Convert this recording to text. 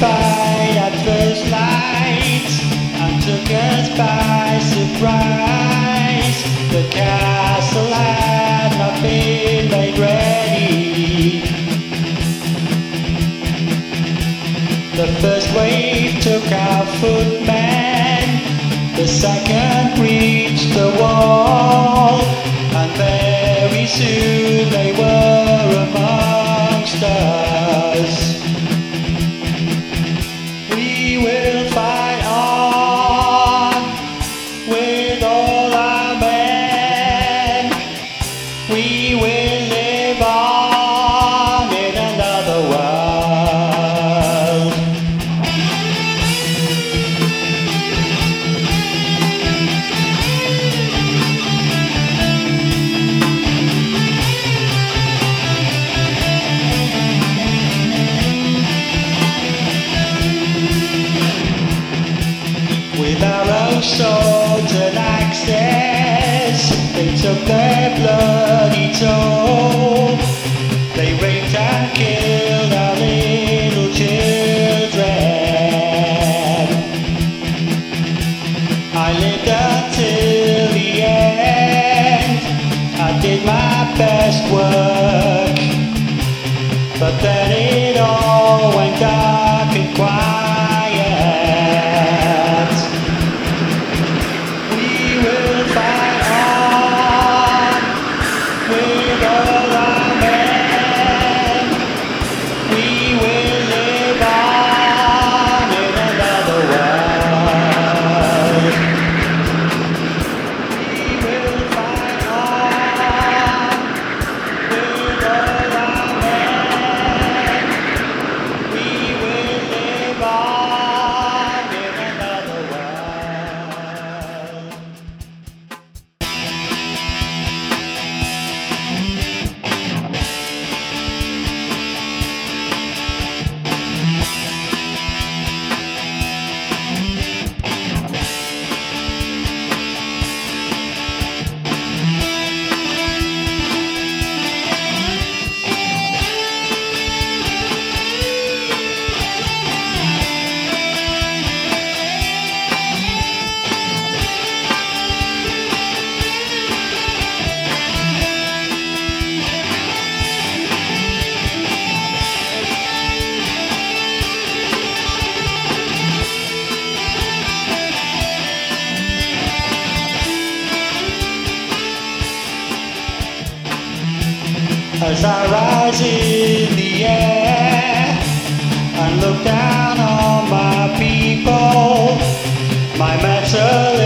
fight at first light and took us by surprise. The castle had not been made ready. The first wave took our footmen, the second reached the wall, and very soon they were amongst us. We will fight on with all our men. We will live on in another world. With arrows, swords and axes, they took their bloody toll. They raped and killed our little children. I lived until the end. I did my best work, but then it all went dark and quiet. As I rise in the air and look down on my people, my mental